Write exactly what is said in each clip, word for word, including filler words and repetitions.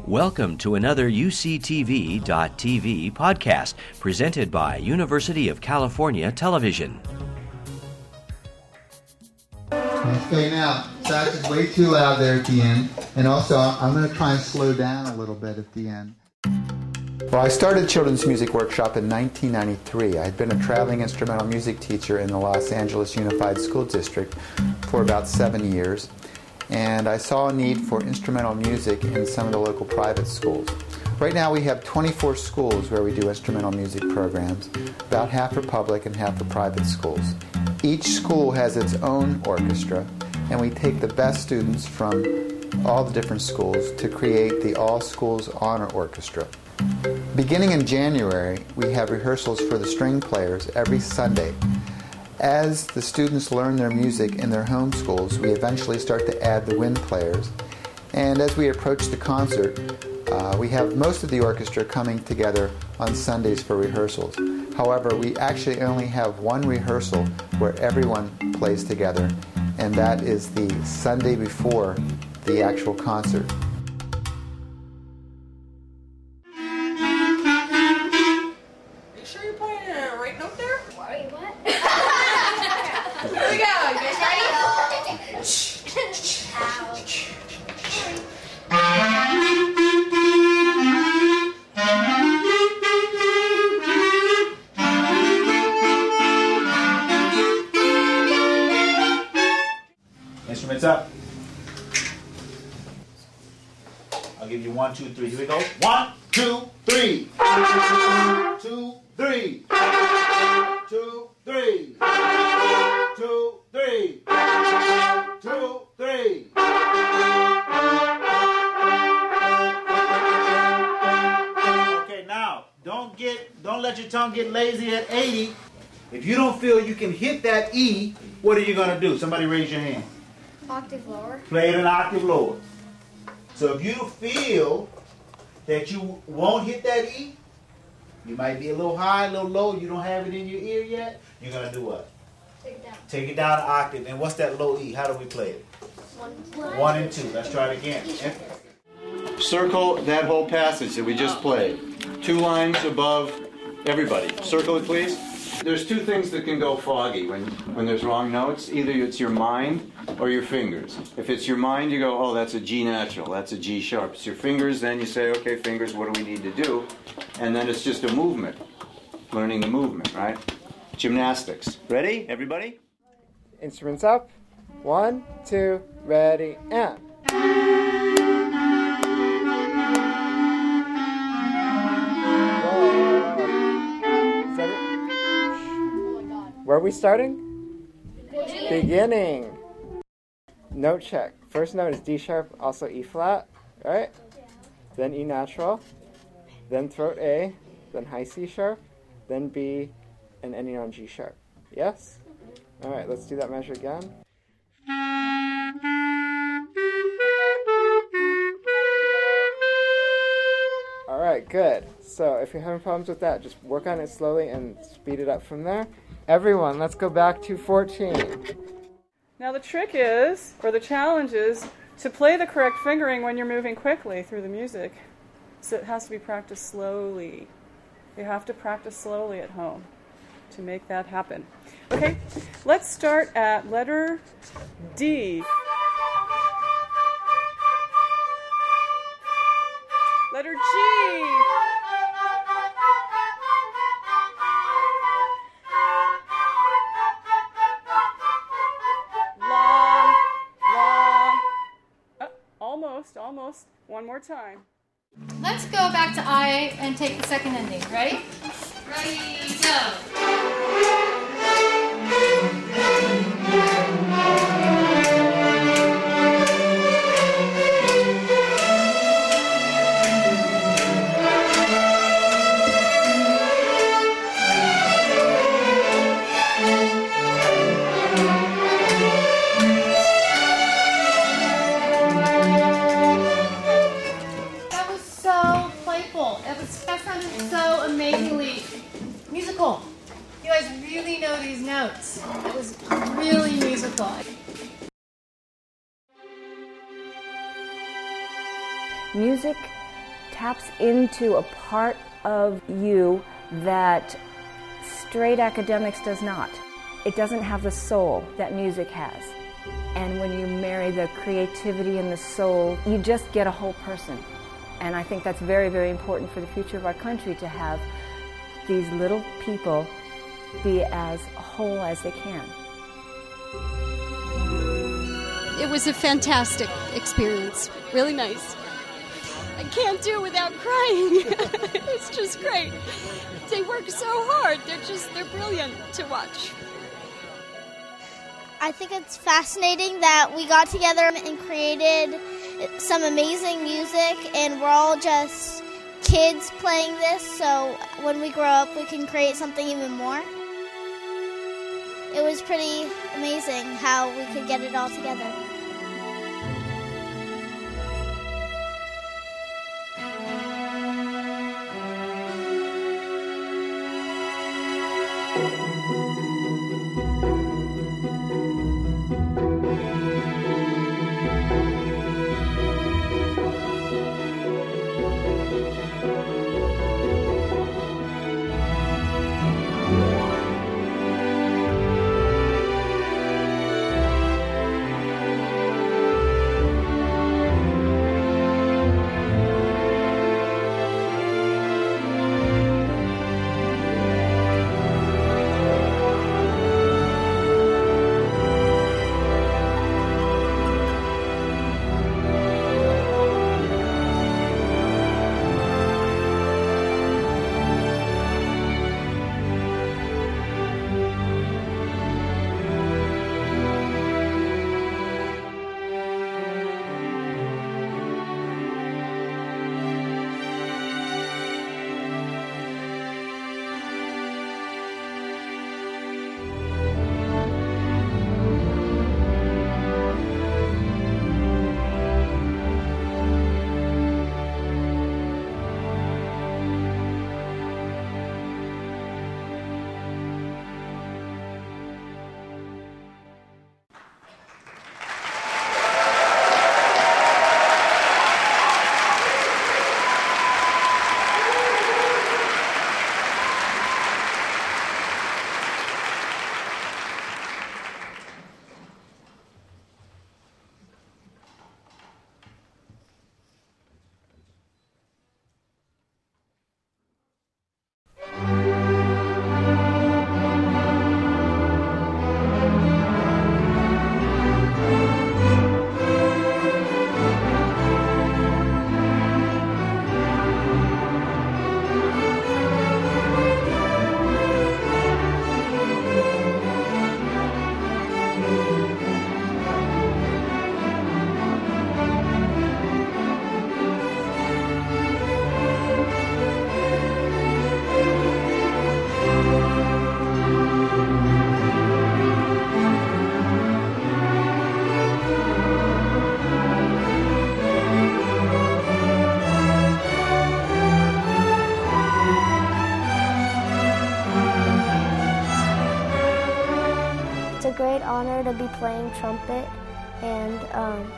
Welcome to another U C T V dot T V podcast presented by University of California Television. Okay, now, sax is way too loud there at the end, and also I'm going to try and slow down a little bit at the end. Well, I started Children's Music Workshop in nineteen ninety-three. I had been a traveling instrumental music teacher in the Los Angeles Unified School District for about seven years, and I saw a need for instrumental music in some of the local private schools. Right now we have twenty-four schools where we do instrumental music programs. About half are public and half are private schools. Each school has its own orchestra, and we take the best students from all the different schools to create the All Schools Honor Orchestra. Beginning in January, we have rehearsals for the string players every Sunday. As the students learn their music in their home schools, we eventually start to add the wind players. And as we approach the concert, uh, we have most of the orchestra coming together on Sundays for rehearsals. However, we actually only have one rehearsal where everyone plays together, and that is the Sunday before the actual concert. Instruments up. I'll give you one, two, three. Here we go. One, two, three. Two, three. Two, three. Two, three. Two, three. Okay, now don't get don't let your tongue get lazy at eighty. If you don't feel you can hit that E, what are you gonna do? Somebody raise your hand. Octave lower. Play it an octave lower. So if you feel that you won't hit that E, you might be a little high, a little low, you don't have it in your ear yet, you're going to do what? Take it down. Take it down an octave. And what's that low E? How do we play it? One, One and two. Let's try it again. Circle that whole passage that we just played. Two lines above everybody. Circle it, please. There's two things that can go foggy when, when there's wrong notes. Either it's your mind or your fingers. If it's your mind, you go, oh, that's a G natural, that's a G sharp. It's your fingers, then you say, okay, fingers, what do we need to do? And then it's just a movement, learning the movement, right? Gymnastics. Ready, everybody? Instruments up. One, two, ready, and. Where are we starting? Beginning. Beginning. Note check. First note is D sharp, also E flat, right? Then E natural, then throat A, then high C sharp, then B, and ending on G sharp. Yes? All right, let's do that measure again. All right, good. So if you're having problems with that, just work on it slowly and speed it up from there. Everyone, let's go back to fourteen. Now the trick is, or the challenge is, to play the correct fingering when you're moving quickly through the music. So it has to be practiced slowly. You have to practice slowly at home to make that happen. Okay, let's start at letter D. Letter G. Long, long. Oh, almost, almost. One more time. Let's go back to I and take the second ending. Ready? Ready, go. Musical. You guys really know these notes. It was really musical. Music taps into a part of you that straight academics does not. It doesn't have the soul that music has. And when you marry the creativity and the soul, you just get a whole person. And I think that's very, very important for the future of our country, to have these little people be as whole as they can. It was a fantastic experience. Really nice. I can't do it without crying. It's just great. They work so hard. They're just, they're brilliant to watch. I think it's fascinating that we got together and created some amazing music, and we're all just kids playing this, so when we grow up we can create something even more. It was pretty amazing how we could get it all together. Great honor to be playing trumpet, and um,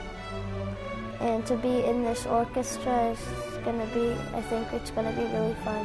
and to be in this orchestra is going to be, I think it's going to be really fun.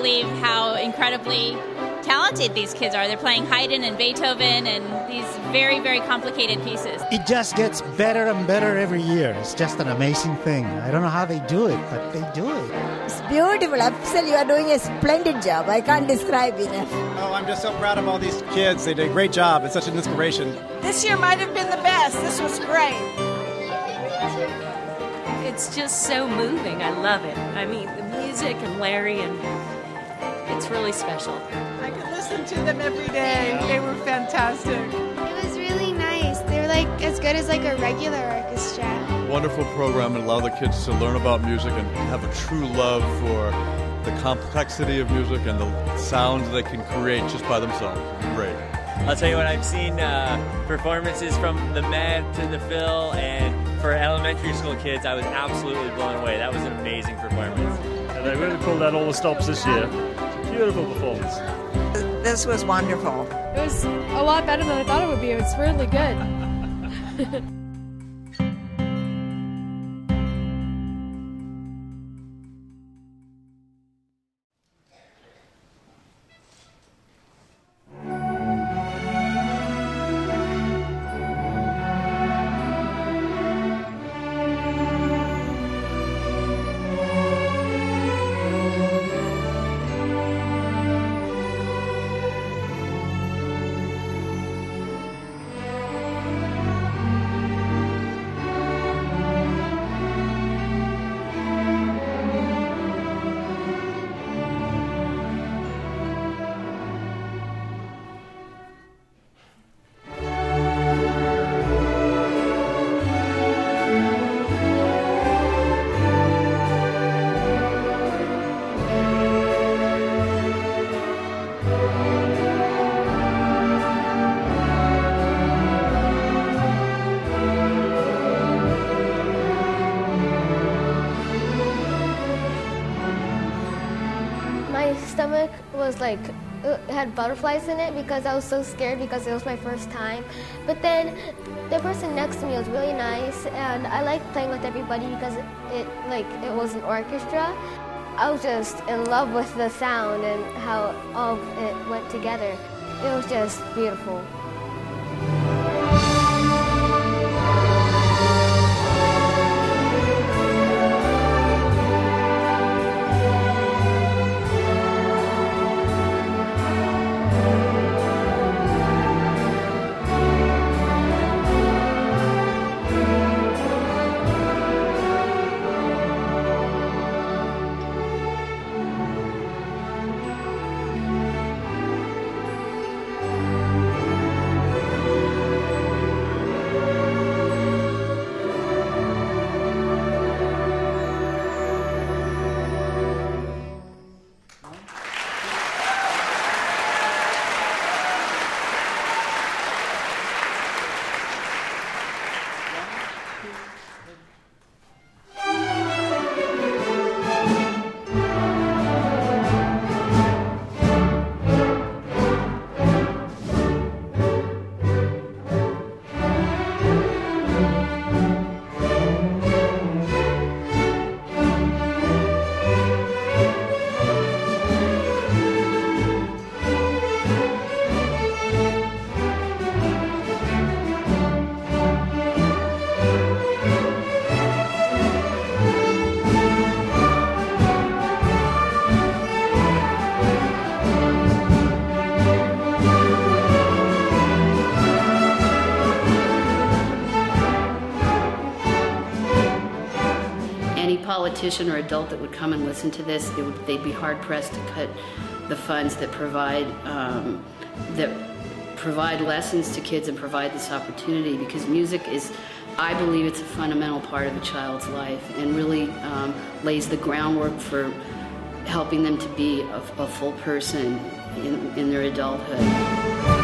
believe how incredibly talented these kids are. They're playing Haydn and Beethoven and these very, very complicated pieces. It just gets better and better every year. It's just an amazing thing. I don't know how they do it, but they do it. It's beautiful. Absolutely, you are doing a splendid job. I can't describe enough. Oh, I'm just so proud of all these kids. They did a great job. It's such an inspiration. This year might have been the best. This was great. It's just so moving. I love it. I mean, the music and Larry, and it's really special. I could listen to them every day. They were fantastic. It was really nice. They were like as good as like a regular orchestra. Wonderful program and allow the kids to learn about music and have a true love for the complexity of music and the sounds they can create just by themselves. Great. I'll tell you what, I've seen uh, performances from the Met to the Phil, and for elementary school kids, I was absolutely blown away. That was an amazing performance. Yeah, they really pulled out all the stops this year. Beautiful performance. This was wonderful. It was a lot better than I thought it would be. It's really good. Was like it had butterflies in it because I was so scared because it was my first time. But then the person next to me was really nice, and I liked playing with everybody because it, it like it was an orchestra. I was just in love with the sound and how all of it went together. It was just beautiful. Politician or adult that would come and listen to this, it would, they'd be hard pressed to cut the funds that provide um, that provide lessons to kids and provide this opportunity, because music is, I believe, it's a fundamental part of a child's life and really um, lays the groundwork for helping them to be a, a full person in, in their adulthood.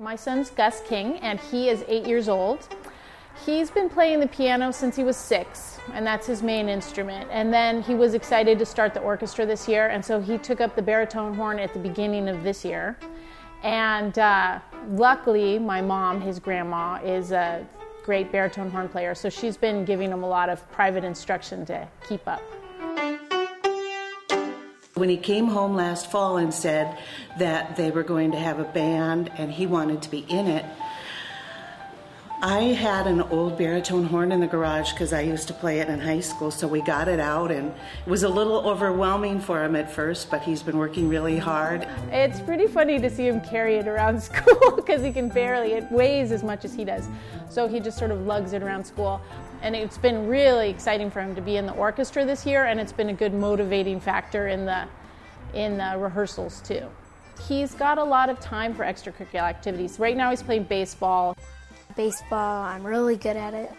My son's Gus King, and he is eight years old. He's been playing the piano since he was six, and that's his main instrument. And then he was excited to start the orchestra this year, and so he took up the baritone horn at the beginning of this year. And uh, luckily, my mom, his grandma, is a great baritone horn player, so she's been giving him a lot of private instruction to keep up. When he came home last fall and said that they were going to have a band and he wanted to be in it, I had an old baritone horn in the garage because I used to play it in high school, so we got it out, and it was a little overwhelming for him at first, but he's been working really hard. It's pretty funny to see him carry it around school because he can barely, it weighs as much as he does. So he just sort of lugs it around school. And it's been really exciting for him to be in the orchestra this year, and it's been a good motivating factor in the, in the rehearsals too. He's got a lot of time for extracurricular activities. Right now he's playing baseball. Baseball, I'm really good at it.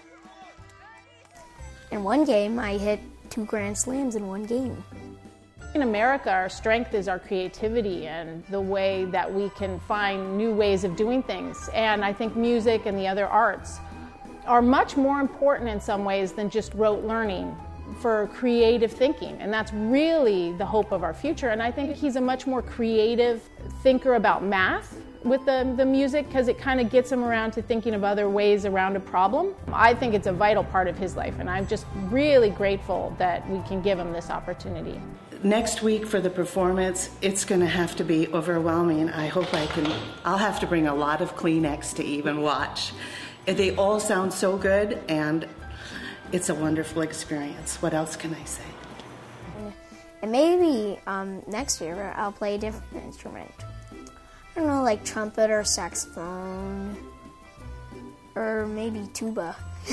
In one game, I hit two grand slams in one game. In America, our strength is our creativity and the way that we can find new ways of doing things. And I think music and the other arts are much more important in some ways than just rote learning for creative thinking. And that's really the hope of our future. And I think he's a much more creative thinker about math with the, the music, because it kind of gets him around to thinking of other ways around a problem. I think it's a vital part of his life, and I'm just really grateful that we can give him this opportunity. Next week for the performance, it's going to have to be overwhelming. I hope I can, I'll have to bring a lot of Kleenex to even watch. They all sound so good, and it's a wonderful experience. What else can I say? And maybe um, next year I'll play a different instrument. I don't know, like trumpet or saxophone, or maybe tuba.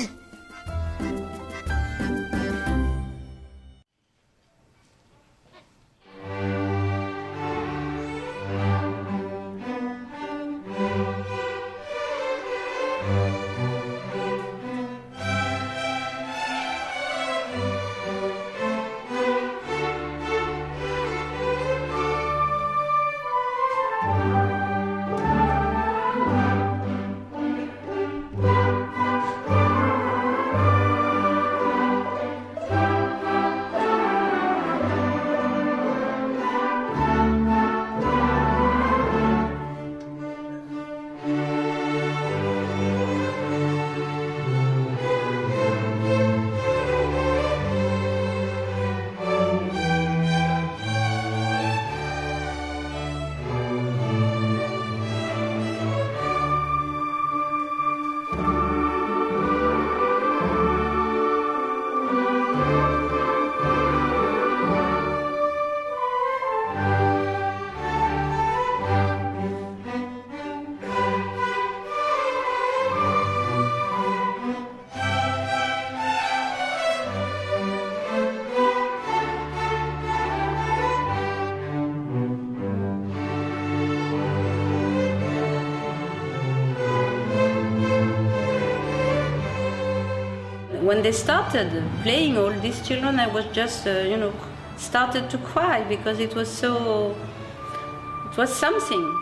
When they started playing, all these children, I was just, uh, you know, started to cry because it was so, it was something.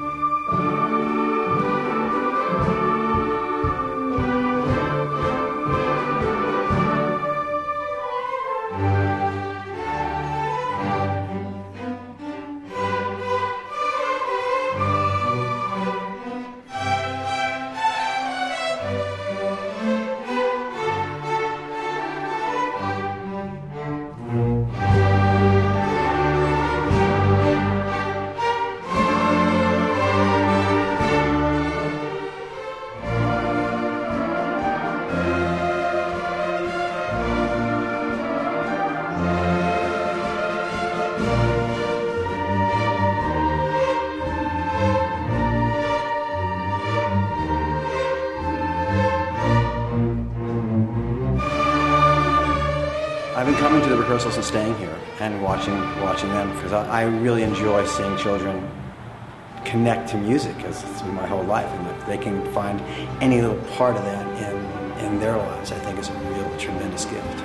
I've been coming to the rehearsals and staying here and watching watching them because I, I really enjoy seeing children connect to music, because it's my whole life, and if they can find any little part of that in in their lives, I think is a real tremendous gift.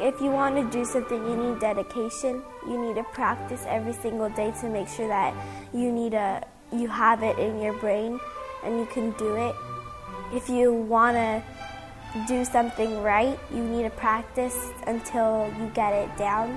if you want to do something, you need dedication. You need to practice every single day to make sure that you need a, you have it in your brain and you can do it. If you want to do something right, you need to practice until you get it down.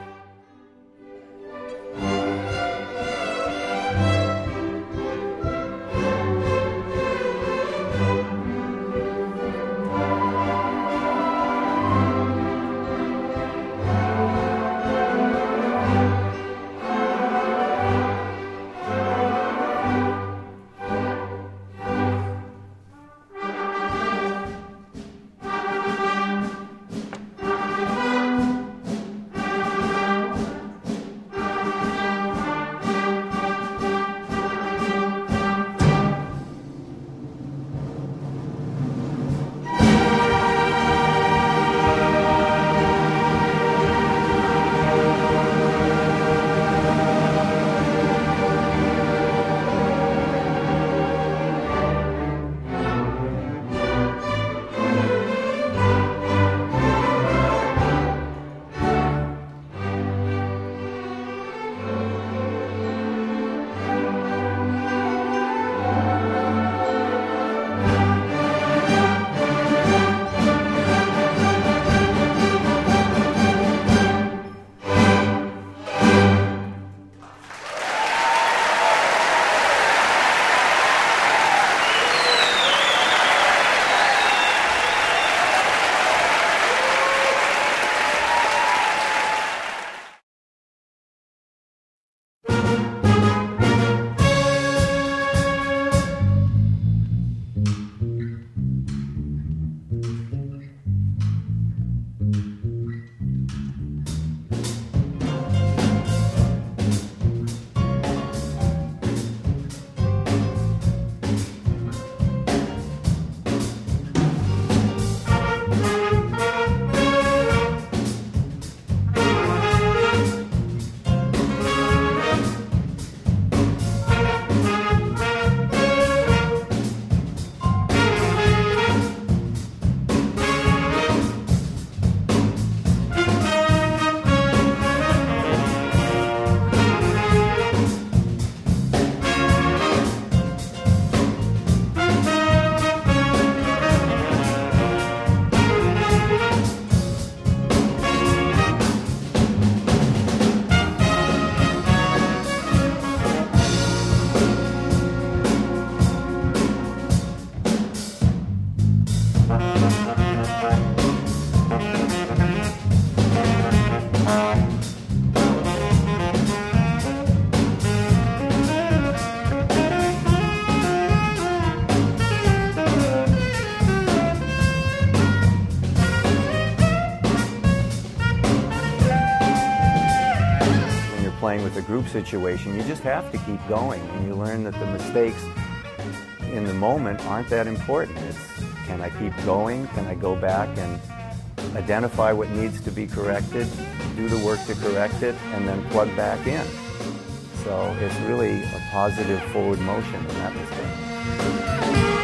playing with a group situation, you just have to keep going, and you learn that the mistakes in the moment aren't that important. It's, can I keep going? Can I go back and identify what needs to be corrected, do the work to correct it, and then plug back in? So it's really a positive forward motion in that respect.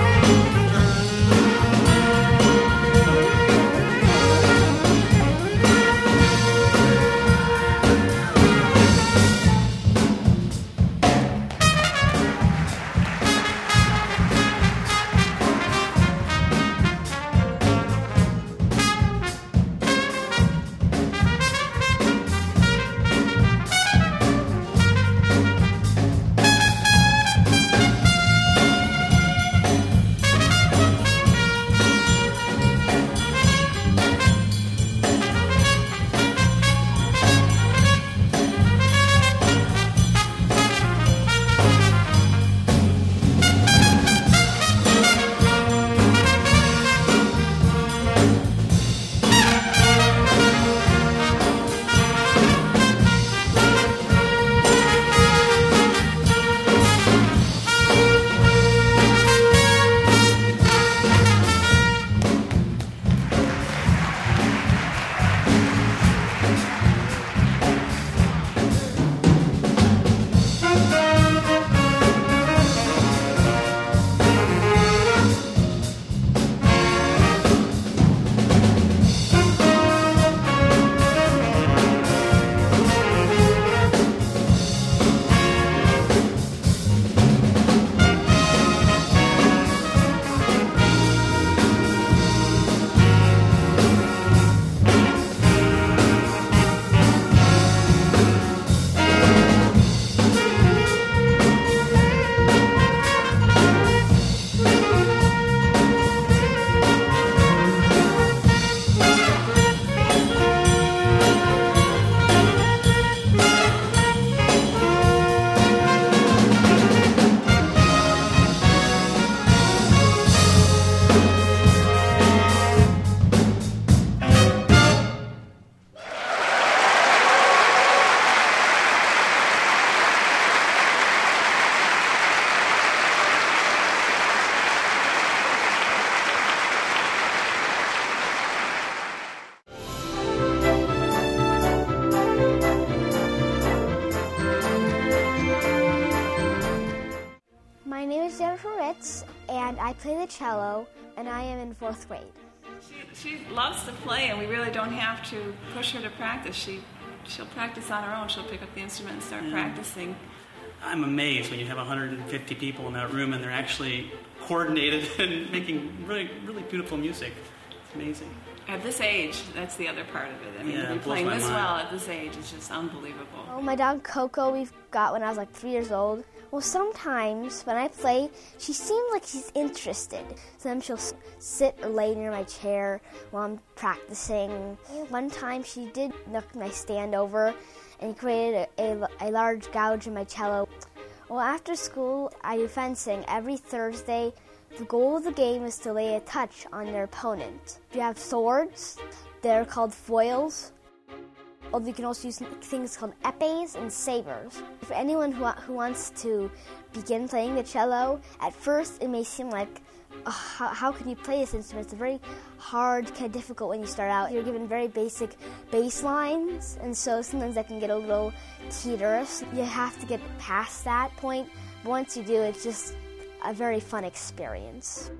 Jennifer Ritz, and I play the cello, and I am in fourth grade. She, she loves to play, and we really don't have to push her to practice. She, she'll practice on her own. She'll pick up the instrument and start yeah. practicing. I'm amazed when you have one hundred fifty people in that room, and they're actually coordinated and making really, really beautiful music. It's amazing. At this age, that's the other part of it. I mean, yeah, to be playing this mind. well at this age is just unbelievable. Oh, my dog Coco, we've got when I was like three years old. Well, sometimes when I play, she seems like she's interested. Sometimes she'll sit or lay near my chair while I'm practicing. One time she did knock my stand over and created a, a, a large gouge in my cello. Well, after school, I do fencing every Thursday. The goal of the game is to lay a touch on their opponent. You have swords, they're called foils. Or you can also use things called epées and sabers. For anyone who, who wants to begin playing the cello, at first it may seem like, oh, how, how can you play this instrument? It's very hard, kind of difficult when you start out. You're given very basic bass lines, and so sometimes that can get a little teeterous. You have to get past that point. But once you do, it's just a very fun experience.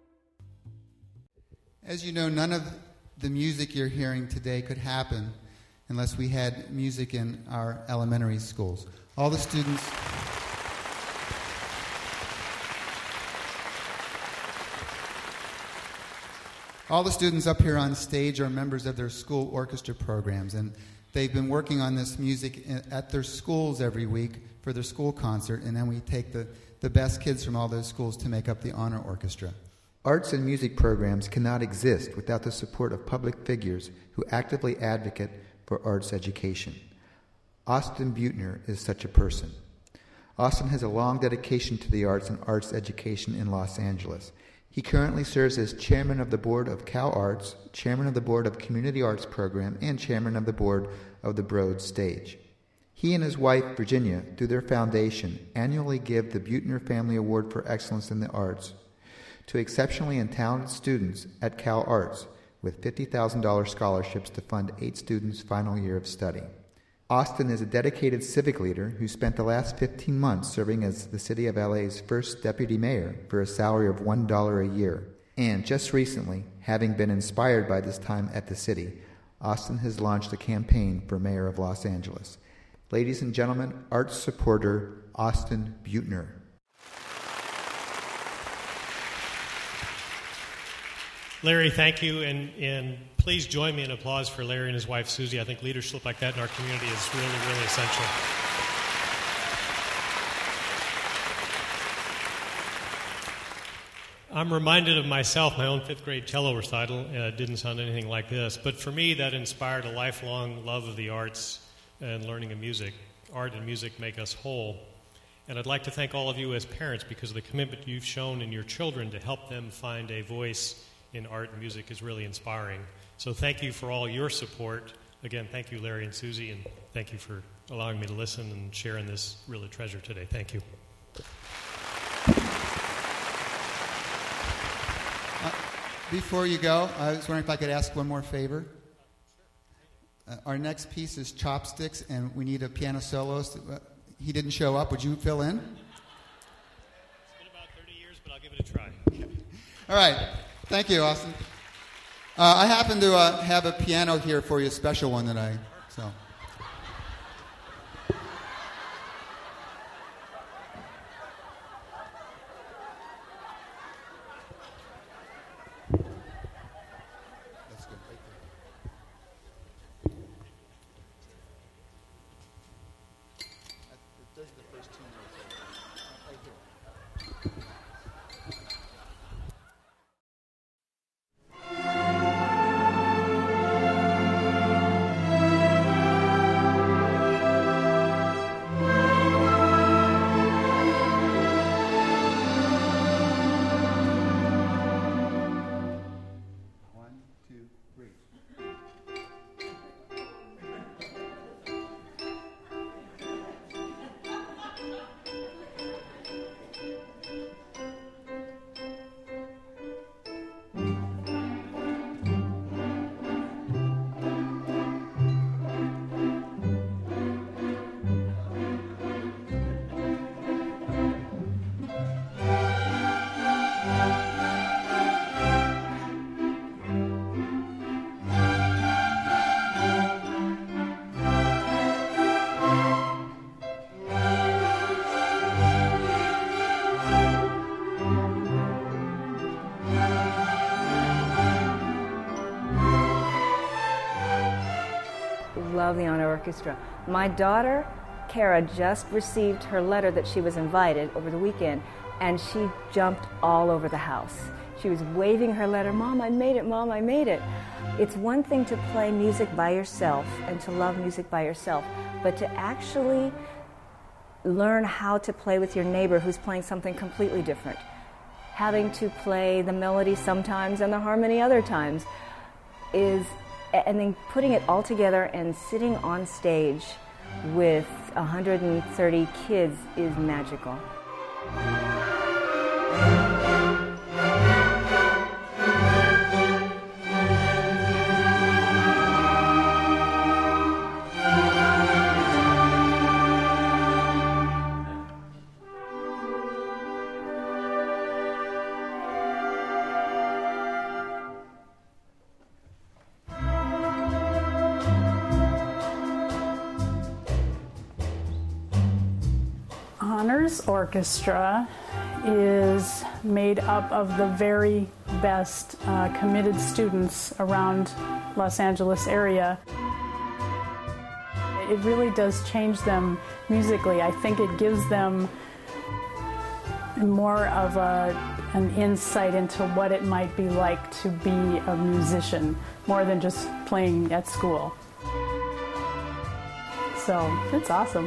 As you know, none of the music you're hearing today could happen unless we had music in our elementary schools. All the students... All the students up here on stage are members of their school orchestra programs, and they've been working on this music at their schools every week for their school concert, and then we take the, the best kids from all those schools to make up the honor orchestra. Arts and music programs cannot exist without the support of public figures who actively advocate for arts education. Austin Butner is such a person. Austin has a long dedication to the arts and arts education in Los Angeles. He currently serves as chairman of the board of Cal Arts, chairman of the board of Community Arts Program, and chairman of the board of the Broad Stage. He and his wife, Virginia, through their foundation, annually give the Butner Family Award for Excellence in the Arts to exceptionally and talented students at Cal Arts, with fifty thousand dollars scholarships to fund eight students' final year of study. Austin is a dedicated civic leader who spent the last fifteen months serving as the City of L A's first deputy mayor for a salary of one dollar a year. And just recently, having been inspired by this time at the city, Austin has launched a campaign for mayor of Los Angeles. Ladies and gentlemen, arts supporter Austin Butner. Larry, thank you, and, and please join me in applause for Larry and his wife, Susie. I think leadership like that in our community is really, really essential. I'm reminded of myself, my own fifth grade cello recital. Uh, didn't sound anything like this, but for me that inspired a lifelong love of the arts and learning of music. Art and music make us whole. And I'd like to thank all of you as parents because of the commitment you've shown in your children to help them find a voice in art and music is really inspiring. So thank you for all your support. Again, thank you, Larry and Susie, and thank you for allowing me to listen and share in this really treasure today. Thank you. Uh, before you go, I was wondering if I could ask one more favor. Uh, our next piece is Chopsticks, and we need a piano soloist. Uh, he didn't show up. Would you fill in? It's been about thirty years, but I'll give it a try. All right. Thank you, Austin. Uh, I happen to uh, have a piano here for you, a special one that I, so. That's good, right there. Those are the first two notes. Right here. love the honor orchestra. My daughter, Kara, just received her letter that she was invited over the weekend, and she jumped all over the house. She was waving her letter, Mom, I made it, Mom, I made it. It's one thing to play music by yourself and to love music by yourself, but to actually learn how to play with your neighbor who's playing something completely different. Having to play the melody sometimes and the harmony other times is, and then putting it all together and sitting on stage with one hundred thirty kids is magical. Honors Orchestra is made up of the very best uh, committed students around Los Angeles area. It really does change them musically. I think it gives them more of a, an insight into what it might be like to be a musician, more than just playing at school. So it's awesome.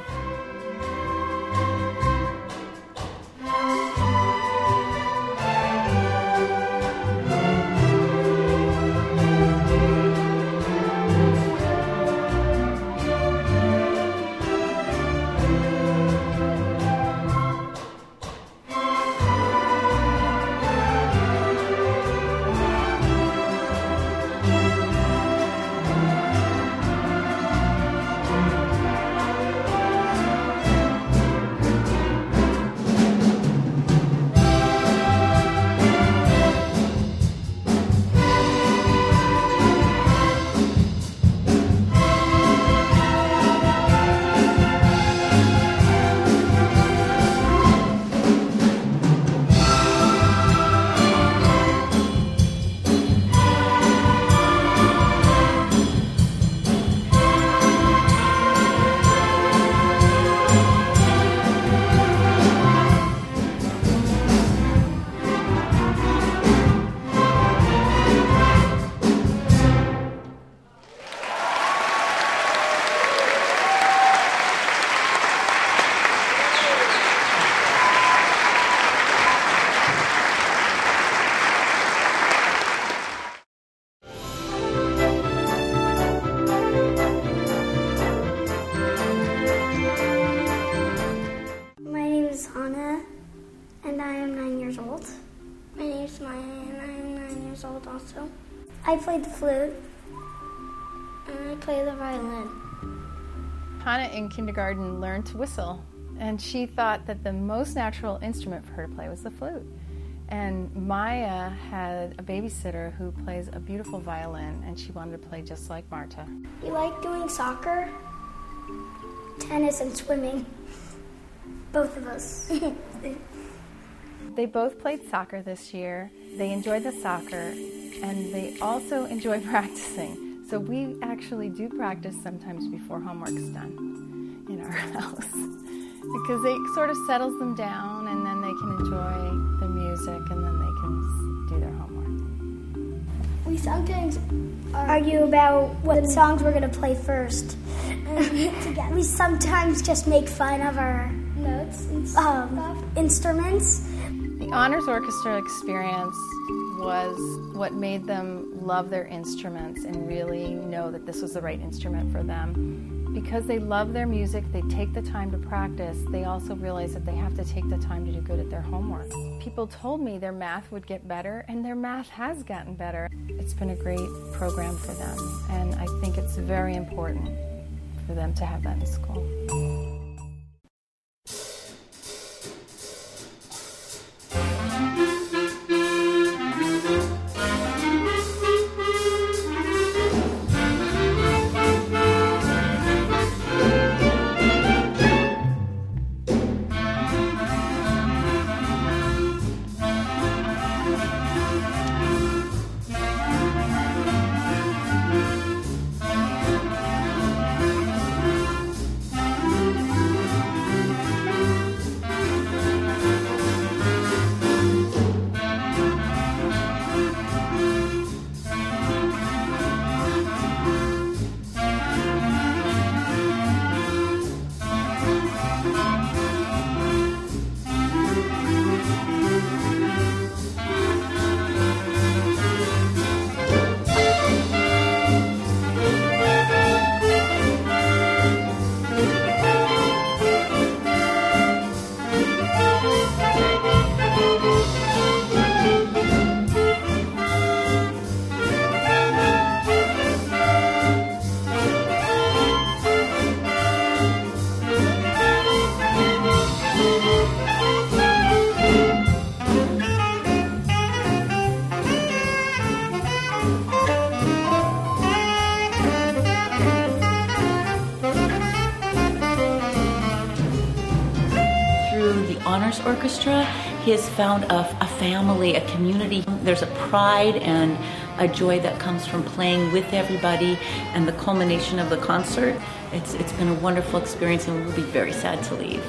I play the flute, and I play the violin. Hannah in kindergarten learned to whistle, and she thought that the most natural instrument for her to play was the flute. And Maya had a babysitter who plays a beautiful violin, and she wanted to play just like Marta. You like doing soccer, tennis, and swimming. Both of us. They both played soccer this year. They enjoyed the soccer, and they also enjoy practicing. So we actually do practice sometimes before homework's done in our house, because it sort of settles them down, and then they can enjoy the music, and then they can do their homework. We sometimes argue about what songs we're going to play first. We sometimes just make fun of our notes and um, instruments. The Honors Orchestra experience was what made them love their instruments and really know that this was the right instrument for them. Because they love their music, they take the time to practice, they also realize that they have to take the time to do good at their homework. People told me their math would get better, and their math has gotten better. It's been a great program for them, and I think it's very important for them to have that in school. Honors Orchestra, he has found a, a family, a community. There's a pride and a joy that comes from playing with everybody, and the culmination of the concert. It's It's been a wonderful experience, and we'll be very sad to leave.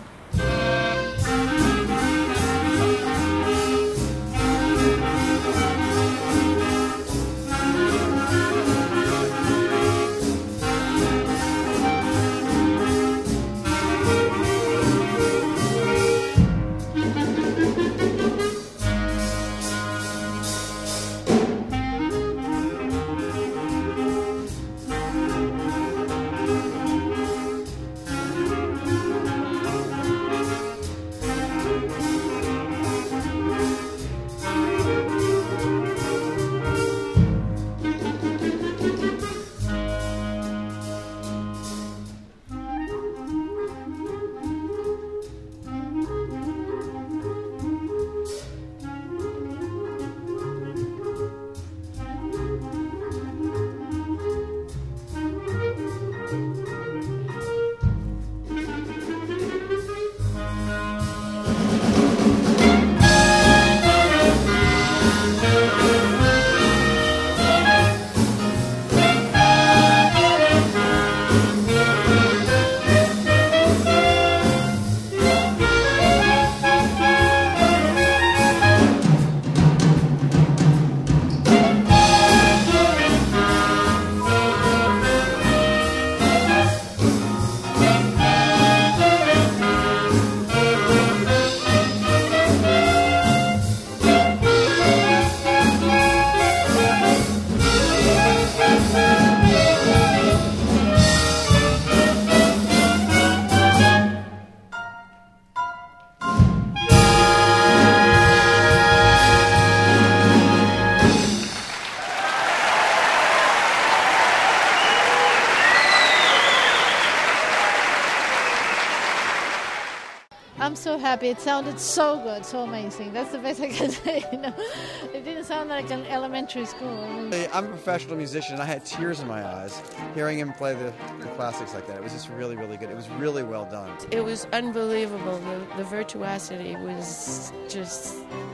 I'm so happy. It sounded so good, so amazing. That's the best I can say. You know, it didn't sound like an elementary school. I mean, I'm a professional musician, and I had tears in my eyes hearing him play the, the classics like that. It was just really, really good. It was really well done. It was unbelievable. The, the virtuosity was just...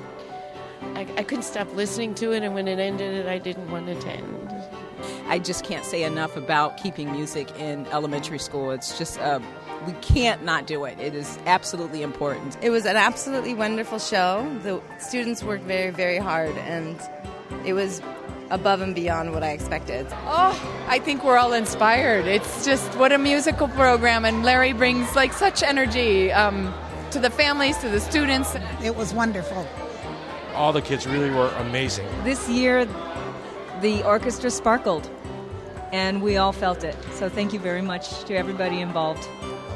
I, I couldn't stop listening to it, and when it ended, I didn't want to attend. I just can't say enough about keeping music in elementary school. It's just... Uh, we can't not do it. It is absolutely important. It was an absolutely wonderful show. The students worked very, very hard, and it was above and beyond what I expected. Oh, I think we're all inspired. It's just what a musical program, and Larry brings like such energy um, to the families, to the students. It was wonderful. All the kids really were amazing. This year, the orchestra sparkled, and we all felt it. So thank you very much to everybody involved.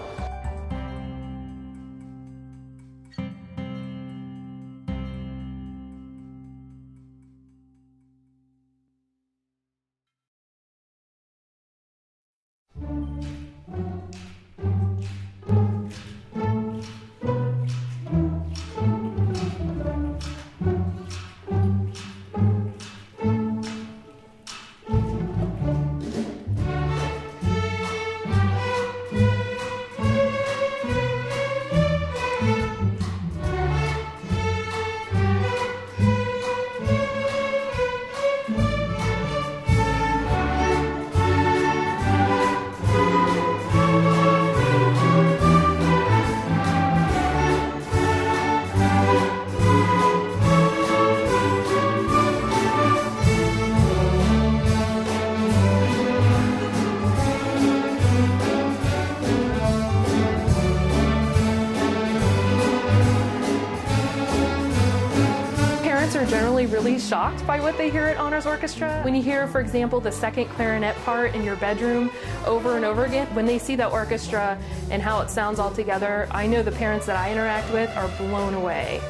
Really shocked by what they hear at Honors Orchestra. When you hear, for example, the second clarinet part in your bedroom over and over again, when they see that orchestra and how it sounds all together, I know the parents that I interact with are blown away.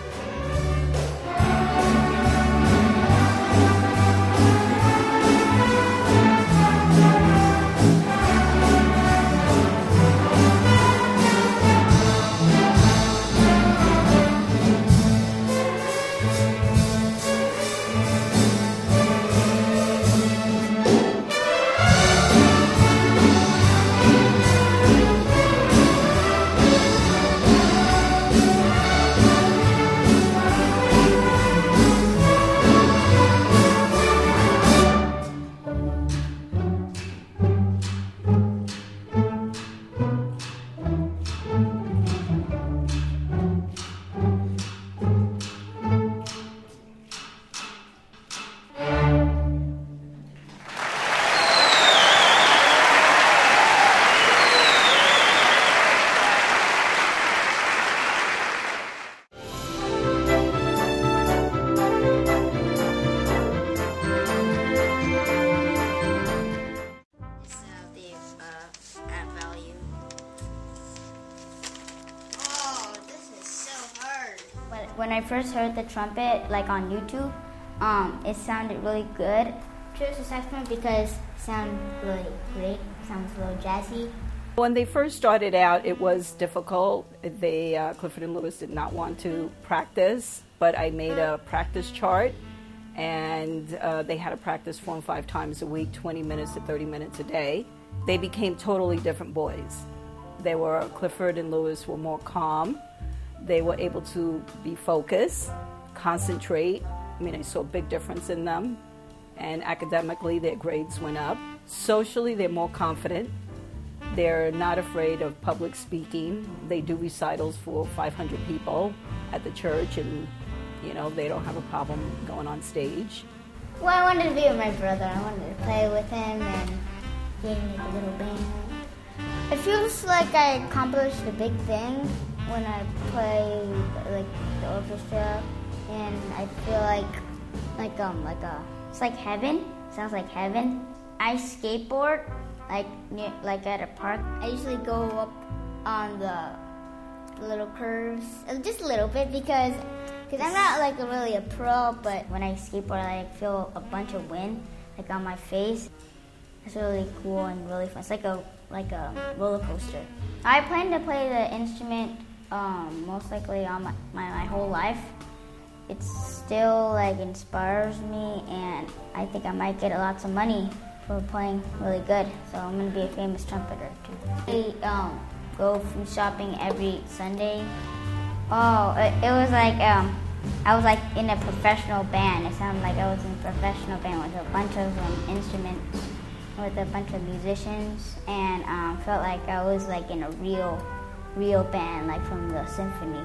When I first heard the trumpet, like on YouTube, um, it sounded really good. I chose the saxophone because it sounded really great. It sounds a little jazzy. When they first started out, it was difficult. They, uh, Clifford and Lewis did not want to practice, but I made a practice chart, and uh, they had to practice four and five times a week, twenty minutes to thirty minutes a day. They became totally different boys. They were, Clifford and Lewis were more calm. They were able to be focused, concentrate. I mean, I saw a big difference in them. And academically, their grades went up. Socially, they're more confident. They're not afraid of public speaking. They do recitals for five hundred people at the church, and, you know, they don't have a problem going on stage. Well, I wanted to be with my brother. I wanted to play with him and be in like a little band. It feels like I accomplished a big thing when I play like the orchestra, and I feel like like um like a it's like heaven. Sounds like heaven. I skateboard like near, like at a park. I usually go up on the little curves, just a little bit because because I'm not like a, really a pro. But when I skateboard, I like, feel a bunch of wind like on my face. It's really cool and really fun. It's like a like a roller coaster. I plan to play the instrument um, most likely on my, my, my whole life. It still like inspires me, and I think I might get lots of money for playing really good. So I'm gonna be a famous trumpeter too. I um, go food shopping every Sunday. Oh, it, it was like um, I was like in a professional band. It sounded like I was in a professional band with a bunch of um, instruments, with a bunch of musicians, and um, felt like I was like in a real, real band, like from the symphony.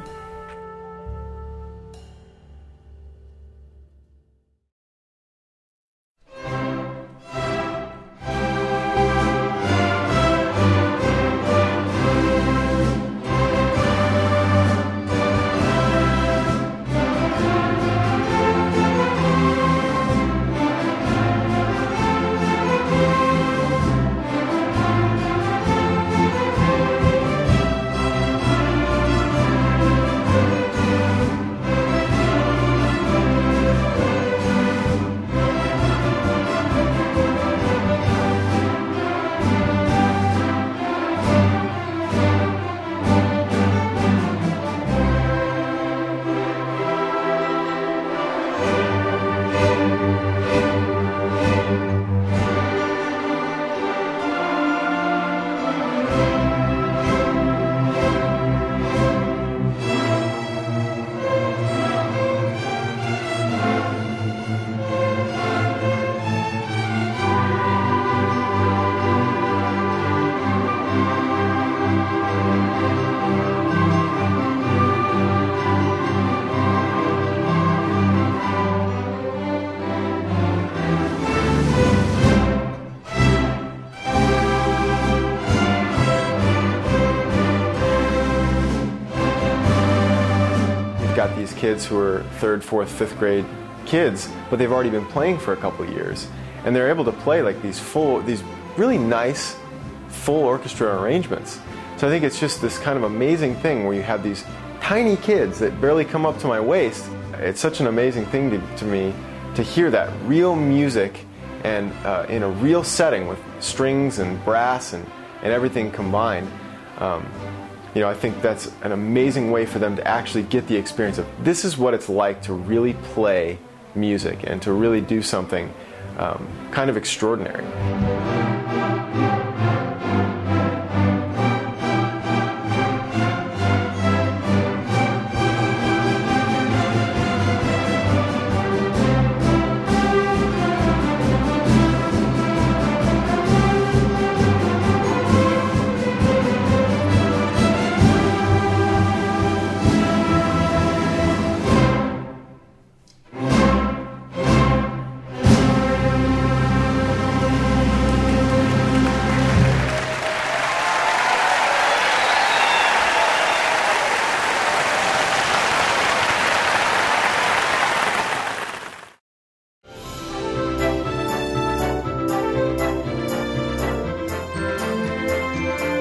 Got these kids who are third, fourth, fifth grade kids, but they've already been playing for a couple of years, and they're able to play like these full, these really nice, full orchestra arrangements. So I think it's just this kind of amazing thing where you have these tiny kids that barely come up to my waist. It's such an amazing thing to, to me to hear that real music and uh, in a real setting with strings and brass and, and everything combined. Um, You know, I think that's an amazing way for them to actually get the experience of this is what it's like to really play music and to really do something um, kind of extraordinary.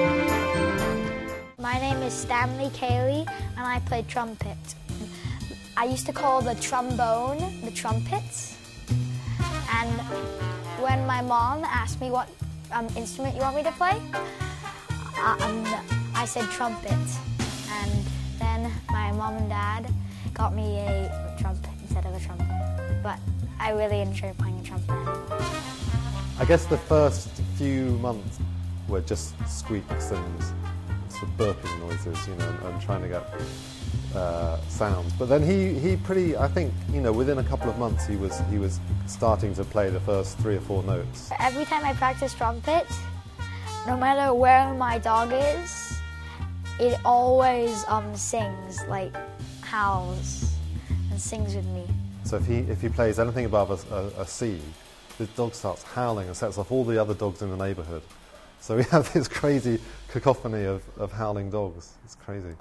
My name is Stanley Cayley, and I play trumpet. I used to call the trombone the trumpets. And when my mom asked me what um, instrument you want me to play, um, I said trumpet. And then my mom and dad got me a trumpet instead of a trumpet. But I really enjoy playing a trumpet. I guess the first few months were just squeaks and sort of burping noises, you know, and, and trying to get uh, sounds. But then he, he pretty, I think, you know, within a couple of months he was he was starting to play the first three or four notes. Every time I practice trumpet, no matter where my dog is, it always um, sings, like howls and sings with me. So if he if he plays anything above a, a, a C, the dog starts howling and sets off all the other dogs in the neighbourhood. So we have this crazy cacophony of, of howling dogs. It's crazy.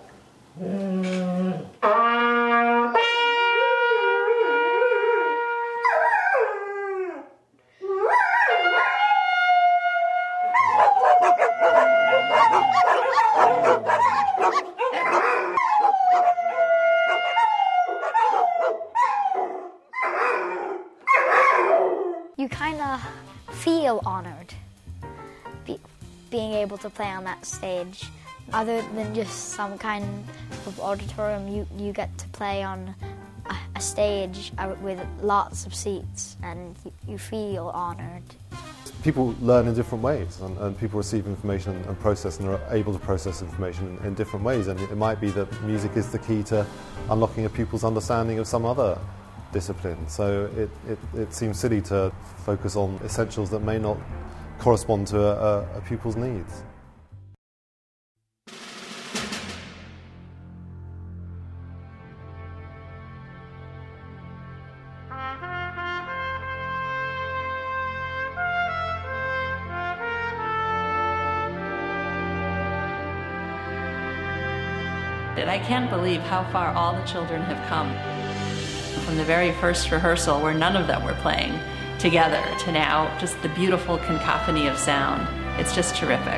You kind of feel honored be, being able to play on that stage. Other than just some kind of auditorium, you, you get to play on a, a stage with lots of seats, and you, you feel honored. People learn in different ways, and, and people receive information and, and process and are able to process information in, in different ways. And it might be that music is the key to unlocking a pupil's understanding of some other discipline. So it, it, it seems silly to focus on essentials that may not correspond to a, a, a pupil's needs. And I can't believe how far all the children have come. From the very first rehearsal, where none of them were playing together, to now just the beautiful cacophony of sound. It's just terrific.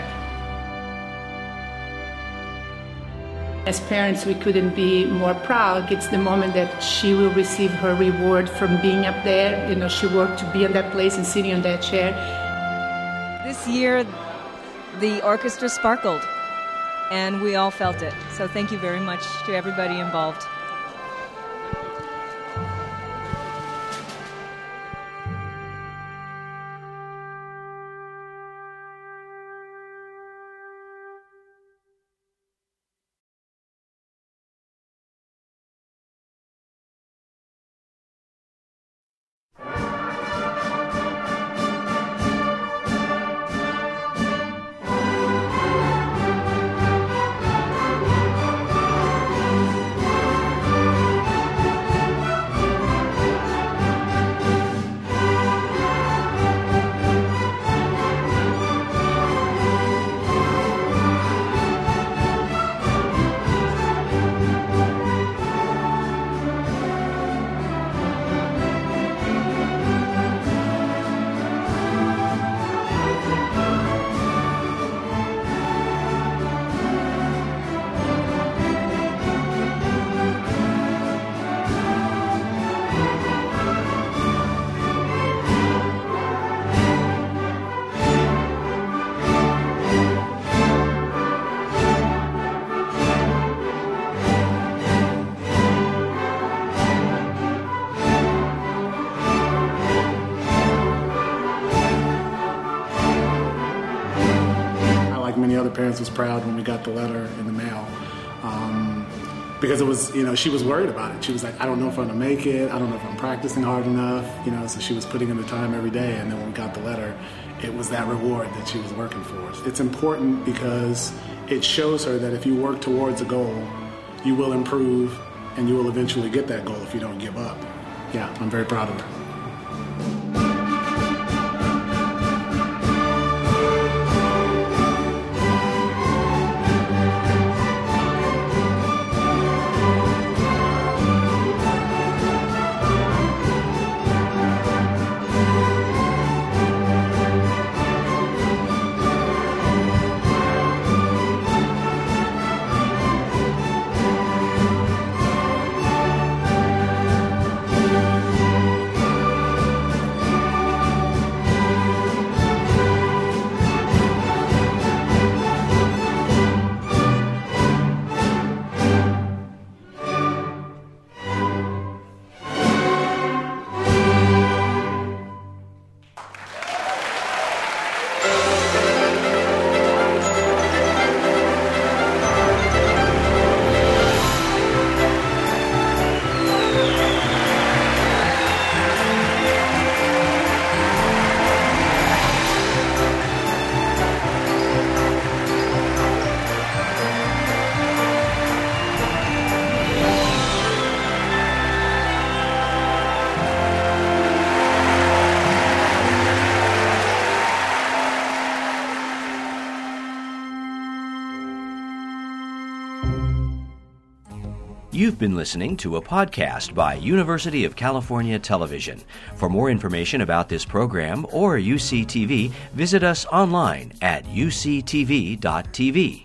As parents, we couldn't be more proud. It's the moment that she will receive her reward from being up there. You know, she worked to be in that place and sitting on that chair. This year, the orchestra sparkled, and we all felt it. So thank you very much to everybody involved. Parents was proud when we got the letter in the mail, um, because it was, you know, she was worried about it. She was like, I don't know if I'm gonna make it. I don't know if I'm practicing hard enough, you know. So she was putting in the time every day. And then when we got the letter, it was that reward that she was working for. It's important because it shows her that if you work towards a goal, you will improve, and you will eventually get that goal if you don't give up. Yeah, I'm very proud of her. You've been listening to a podcast by University of California Television. For more information about this program or U C T V, visit us online at u c t v dot t v.